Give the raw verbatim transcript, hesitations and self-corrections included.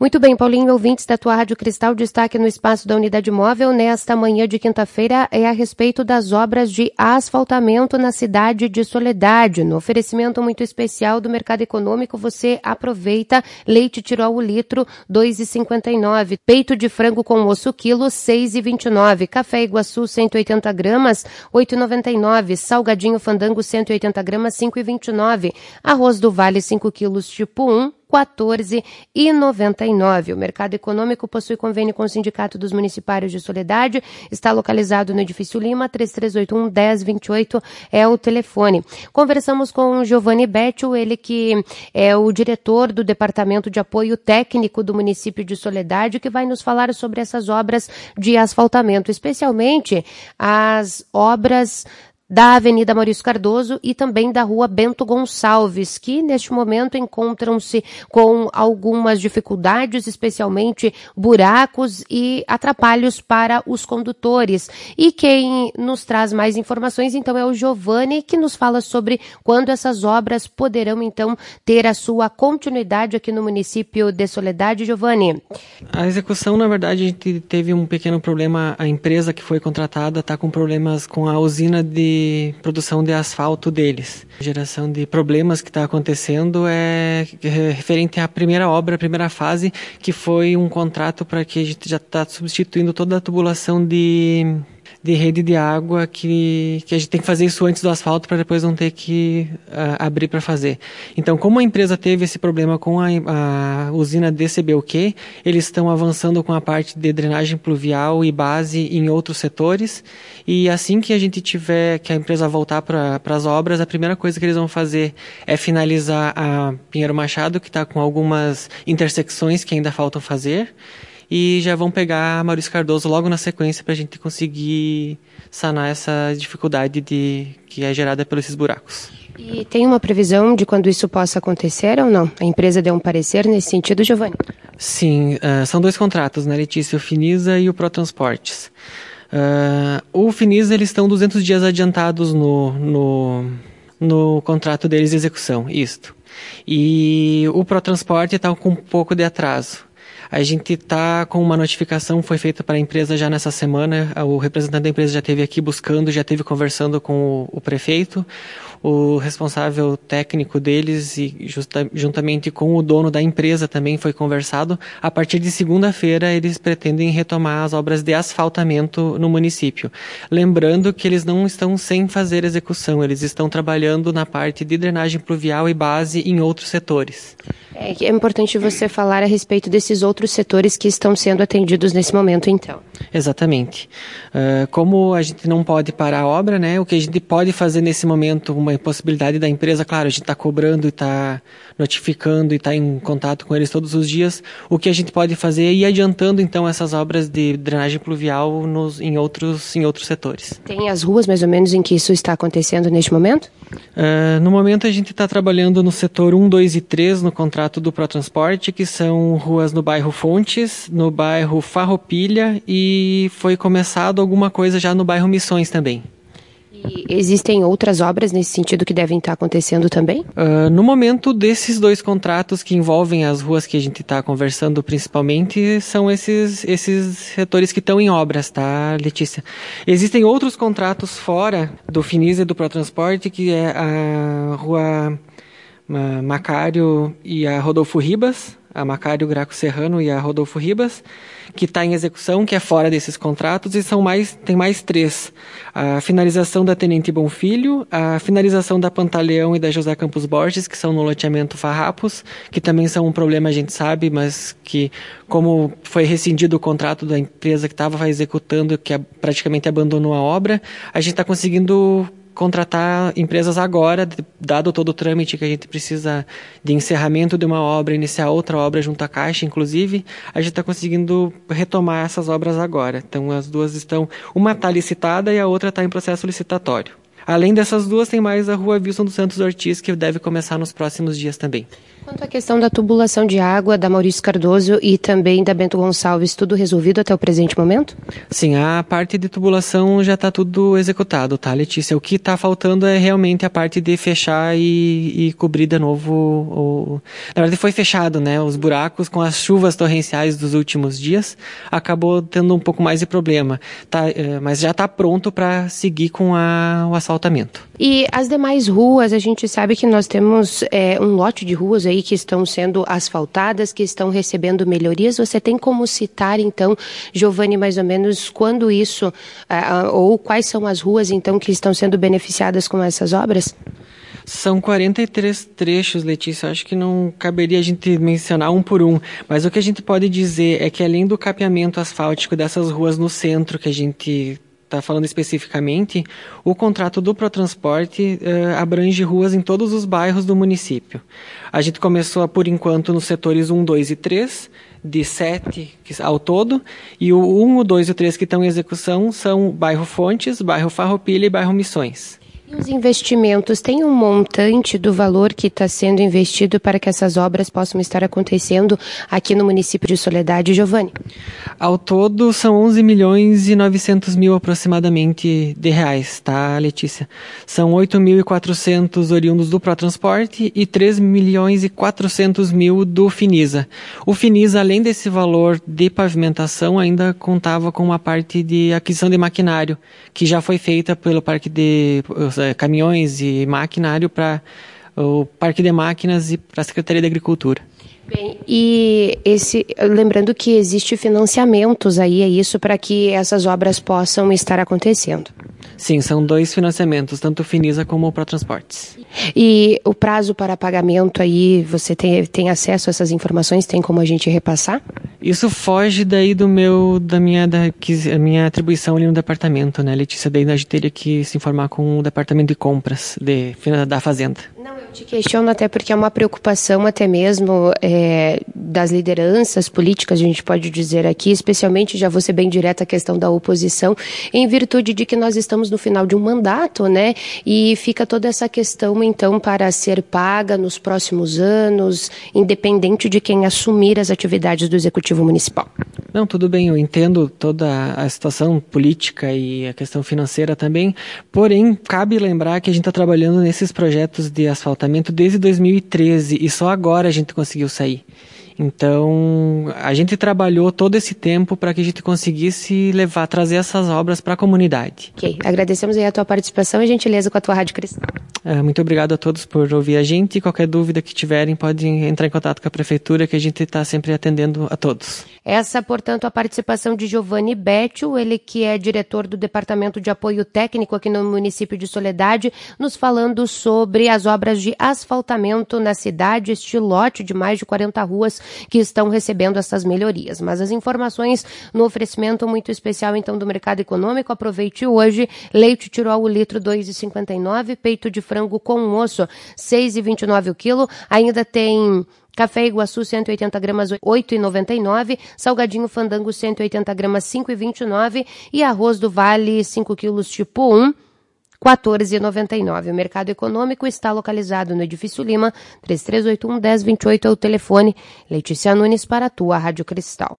Muito bem, Paulinho, ouvintes da tua Rádio Cristal, destaque no espaço da Unidade Móvel nesta manhã de quinta-feira é a respeito das obras de asfaltamento na cidade de Soledade. No oferecimento muito especial do Mercado Econômico, você aproveita leite Tirol o litro, dois reais e cinquenta e nove centavos, peito de frango com osso quilo, seis reais e vinte e nove centavos, café Iguaçu cento e oitenta gramas, oito reais e noventa e nove centavos, salgadinho Fandango cento e oitenta gramas, cinco reais e vinte e nove centavos, arroz do Vale cinco quilos tipo um, quatorze reais e noventa e nove centavos. O Mercado Econômico possui convênio com o Sindicato dos Municipários de Soledade, está localizado no Edifício Lima, três três oito um, um zero dois oito é o telefone. Conversamos com o Giovanni Betio, ele que é o diretor do Departamento de Apoio Técnico do município de Soledade, que vai nos falar sobre essas obras de asfaltamento, especialmente as obras da Avenida Maurício Cardoso e também da Rua Bento Gonçalves, que neste momento encontram-se com algumas dificuldades, especialmente buracos e atrapalhos para os condutores. E quem nos traz mais informações, então, é o Giovanni, que nos fala sobre quando essas obras poderão, então, ter a sua continuidade aqui no município de Soledade. Giovanni. A execução, na verdade, a gente teve um pequeno problema. A empresa que foi contratada está com problemas com a usina de produção de asfalto deles. A geração de problemas que está acontecendo é referente à primeira obra, a primeira fase, que foi um contrato para que a gente já está substituindo toda a tubulação de, de rede de água, que, que a gente tem que fazer isso antes do asfalto para depois não ter que uh, abrir para fazer. Então, como a empresa teve esse problema com a, a usina D C B U Q, eles estão avançando com a parte de drenagem pluvial e base em outros setores, e assim que a gente tiver, que a empresa voltar para as obras, a primeira coisa que eles vão fazer é finalizar a Pinheiro Machado, que está com algumas intersecções que ainda faltam fazer, e já vão pegar a Maurício Cardoso logo na sequência para a gente conseguir sanar essa dificuldade de, que é gerada pelos esses buracos. E tem uma previsão de quando isso possa acontecer ou não? A empresa deu um parecer nesse sentido, Giovanni? Sim, uh, são dois contratos, né, Letícia? O Finisa e o ProTransportes. Uh, o Finisa, eles estão duzentos dias adiantados no, no, no contrato deles de execução, isto. E o ProTransporte está com um pouco de atraso. A gente está com uma notificação, foi feita para a empresa já nessa semana, o representante da empresa já esteve aqui buscando, já esteve conversando com o, o prefeito, o responsável técnico deles e justa, juntamente com o dono da empresa também foi conversado. A partir de segunda-feira eles pretendem retomar as obras de asfaltamento no município. Lembrando que eles não estão sem fazer execução, eles estão trabalhando na parte de drenagem pluvial e base em outros setores. É, é importante você falar a respeito desses outros setores que estão sendo atendidos nesse momento, então. Exatamente. Uh, como a gente não pode parar a obra, né, o que a gente pode fazer nesse momento, uma impossibilidade da empresa, claro, a gente está cobrando e está notificando e está em contato com eles todos os dias, o que a gente pode fazer é ir adiantando, então, essas obras de drenagem pluvial nos, em, outros, em outros setores. Tem as ruas, mais ou menos, em que isso está acontecendo neste momento? Uh, no momento, a gente está trabalhando no setor um, dois e três, no contrato do ProTransporte, que são ruas no bairro Fontes, no bairro Farroupilha, e foi começado alguma coisa já no bairro Missões também. E existem outras obras nesse sentido que devem estar acontecendo também? Uh, no momento desses dois contratos que envolvem as ruas que a gente está conversando principalmente, são esses, esses setores que estão em obras, tá, Letícia? Existem outros contratos fora do Finisa e do ProTransporte, que é a rua Macário e a Rodolfo Ribas, a Macário Graco Serrano e a Rodolfo Ribas, que está em execução, que é fora desses contratos, e são mais, tem mais três. A finalização da Tenente Bonfilho, a finalização da Pantaleão e da José Campos Borges, que são no loteamento Farrapos, que também são um problema, a gente sabe, mas que, como foi rescindido o contrato da empresa que estava executando, que praticamente abandonou a obra, a gente está conseguindo contratar empresas agora, dado todo o trâmite que a gente precisa de encerramento de uma obra, iniciar outra obra junto à Caixa, inclusive, a gente está conseguindo retomar essas obras agora. Então, as duas estão, uma está licitada e a outra está em processo licitatório. Além dessas duas, tem mais a Rua Wilson dos Santos Ortiz, que deve começar nos próximos dias também. Quanto à questão da tubulação de água da Maurício Cardoso e também da Bento Gonçalves, tudo resolvido até o presente momento? Sim, a parte de tubulação já está tudo executado, tá, Letícia? O que está faltando é realmente a parte de fechar e, e cobrir de novo. O... Na verdade foi fechado, né? Os buracos com as chuvas torrenciais dos últimos dias, acabou tendo um pouco mais de problema. Tá, mas já está pronto para seguir com a, o asfaltamento. E as demais ruas, a gente sabe que nós temos é, um lote de ruas aí que estão sendo asfaltadas, que estão recebendo melhorias. Você tem como citar, então, Giovanni, mais ou menos quando isso, uh, ou quais são as ruas, então, que estão sendo beneficiadas com essas obras? São quarenta e três trechos, Letícia. Acho que não caberia a gente mencionar um por um, mas o que a gente pode dizer é que além do capeamento asfáltico dessas ruas no centro, que a gente está falando especificamente, o contrato do Protransporte uh, abrange ruas em todos os bairros do município. A gente começou, por enquanto, nos setores um, dois e três, de sete ao todo, e o um, o dois e o três que estão em execução são bairro Fontes, bairro Farroupilha e bairro Missões. E os investimentos, tem um montante do valor que está sendo investido para que essas obras possam estar acontecendo aqui no município de Soledade, Giovanni? Ao todo são onze milhões e novecentos mil aproximadamente de reais, tá, Letícia? São oito mil e quatrocentos oriundos do Protransporte e três milhões e quatrocentos mil do Finisa. O Finisa, além desse valor de pavimentação, ainda contava com uma parte de aquisição de maquinário, que já foi feita pelo Parque de Caminhões e Maquinário para o Parque de Máquinas e para a Secretaria de Agricultura. Bem, e esse, lembrando que existe financiamentos aí, é isso, para que essas obras possam estar acontecendo? Sim, são dois financiamentos, tanto o Finisa como o Protransportes. E o prazo para pagamento aí, você tem, tem acesso a essas informações, tem como a gente repassar? Isso foge daí do meu, da minha, da, que, a minha atribuição ali no departamento, né, Letícia? Daí a gente teria que se informar com o departamento de compras de, da Fazenda. Não, eu te questiono até porque é uma preocupação até mesmo é, das lideranças políticas, a gente pode dizer aqui, especialmente, já vou ser bem direta, a questão da oposição, em virtude de que nós estamos no final de um mandato, né, e fica toda essa questão, então, para ser paga nos próximos anos, independente de quem assumir as atividades do Executivo Municipal. Não, tudo bem, eu entendo toda a situação política e a questão financeira também, porém, cabe lembrar que a gente está trabalhando nesses projetos de asfaltamento desde dois mil e treze e só agora a gente conseguiu sair. Então, a gente trabalhou todo esse tempo para que a gente conseguisse levar, trazer essas obras para a comunidade. Ok, agradecemos aí a tua participação e gentileza com a tua Rádio Cristal. É, muito obrigado a todos por ouvir a gente e qualquer dúvida que tiverem podem entrar em contato com a Prefeitura, que a gente está sempre atendendo a todos. Essa, portanto, a participação de Giovanni Betio, ele que é diretor do Departamento de Apoio Técnico aqui no município de Soledade, nos falando sobre as obras de asfaltamento na cidade, este lote de mais de quarenta ruas que estão recebendo essas melhorias. Mas as informações no oferecimento muito especial, então, do mercado econômico, aproveite hoje, leite Tirol o litro dois reais e cinquenta e nove centavos, peito de frango com osso seis reais e vinte e nove centavos o quilo, ainda tem café Iguaçu cento e oitenta gramas oito reais e noventa e nove centavos, salgadinho Fandango cento e oitenta gramas cinco reais e vinte e nove centavos e arroz do Vale cinco quilos tipo um, quatorze reais e noventa e nove centavos. O mercado econômico está localizado no Edifício Lima, três três oito um, um zero dois oito é o telefone. Letícia Nunes para a tua Rádio Cristal.